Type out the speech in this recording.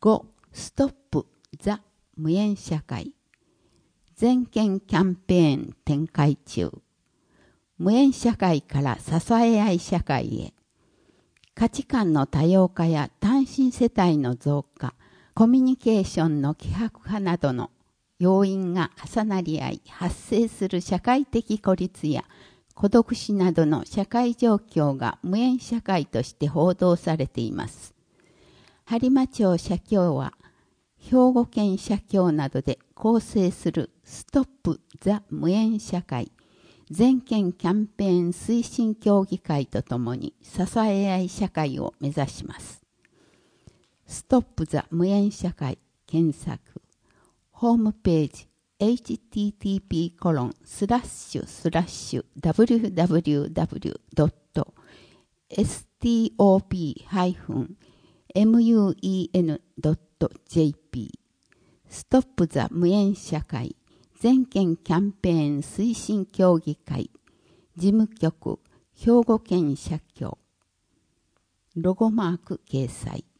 5. ストップ・ザ・無縁社会。全県キャンペーン展開中。無縁社会から支え合い社会へ。価値観の多様化や単身世帯の増加、コミュニケーションの希薄化などの要因が重なり合い発生する社会的孤立や孤独死などの社会状況が無縁社会として報道されています。播磨町社協は兵庫県社協などで構成するストップ・ザ・無縁社会全県キャンペーン推進協議会とともに支え合い社会を目指します。ストップ・ザ・無縁社会検索。ホームページ http://www.stop-mun.jp ストップ・ザ・無縁社会全県キャンペーン推進協議会事務局兵庫県社協ロゴマーク掲載。